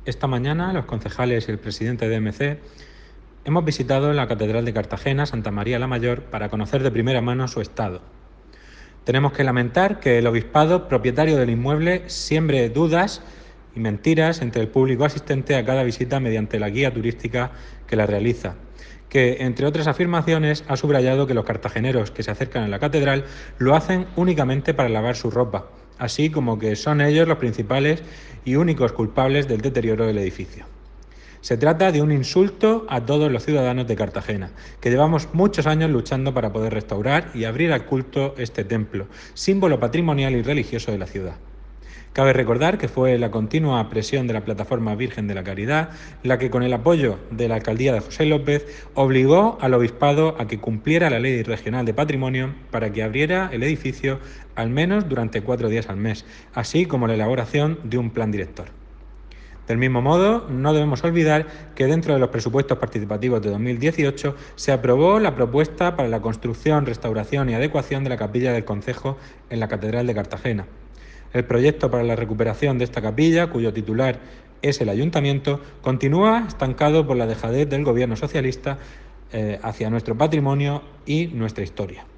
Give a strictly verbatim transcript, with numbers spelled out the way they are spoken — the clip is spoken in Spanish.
Esta mañana los concejales y el presidente de E M C hemos visitado la Catedral de Cartagena, Santa María la Mayor, para conocer de primera mano su estado. Tenemos que lamentar que el obispado, propietario del inmueble, siembre dudas y mentiras entre el público asistente a cada visita mediante la guía turística que la realiza, que, entre otras afirmaciones, ha subrayado que los cartageneros que se acercan a la catedral lo hacen únicamente para lavar su ropa, así como que son ellos los principales y únicos culpables del deterioro del edificio. Se trata de un insulto a todos los ciudadanos de Cartagena, que llevamos muchos años luchando para poder restaurar y abrir al culto este templo, símbolo patrimonial y religioso de la ciudad. Cabe recordar que fue la continua presión de la Plataforma Virgen de la Caridad la que, con el apoyo de la alcaldía de José López, obligó al obispado a que cumpliera la Ley Regional de Patrimonio para que abriera el edificio al menos durante cuatro días al mes, así como la elaboración de un plan director. Del mismo modo, no debemos olvidar que dentro de los presupuestos participativos de dos mil dieciocho se aprobó la propuesta para la construcción, restauración y adecuación de la capilla del concejo en la Catedral de Cartagena. El proyecto para la recuperación de esta capilla, cuyo titular es el Ayuntamiento, continúa estancado por la dejadez del gobierno socialista eh, hacia nuestro patrimonio y nuestra historia.